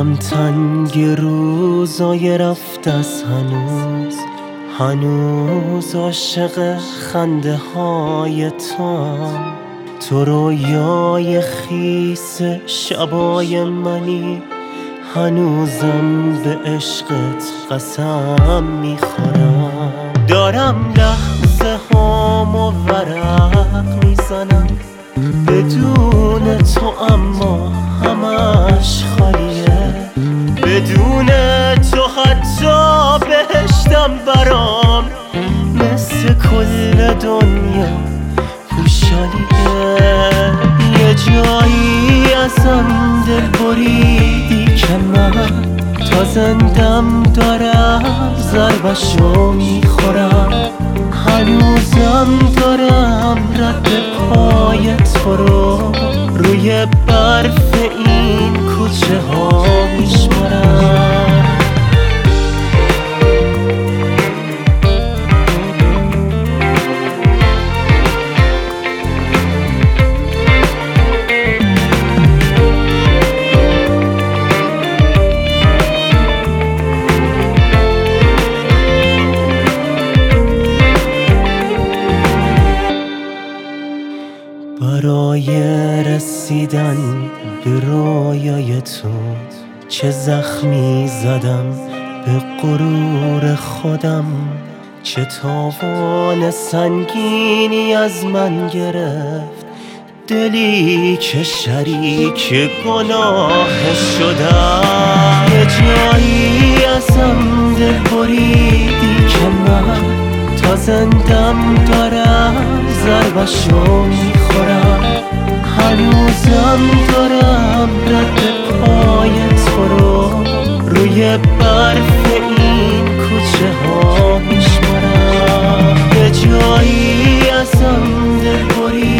دلم تنگ روزای رفت از هنوز عاشق خنده های تو رویای خیس شبای منی، هنوزم به عشقت قسم میخورم. دارم لحظه هامو ورق میزنم بدون تو، اما همش خالیه. بدون تو حتی بهشتم برام مثل کل دنیا خوشحالیه. یه جایی ازم دل بریدی که من تا زندم دارم ضربشو میخورم. هنوزم دارم رد پای تو رو روی برف این کوچه ها میشمارم. برای رسیدن به رویای تو چه زخمی زدم به غرور خودم، چه تاوان سنگینی از من گرفت دلی که شریک گناه شدم. یه جایی ازم دل بریدی که من تا زندم دارم ضربشو میخورم. هنوزم دارم رد پای تو رو روی برف این کوچه ها میشمارم. یه جایی ازم دل بریدی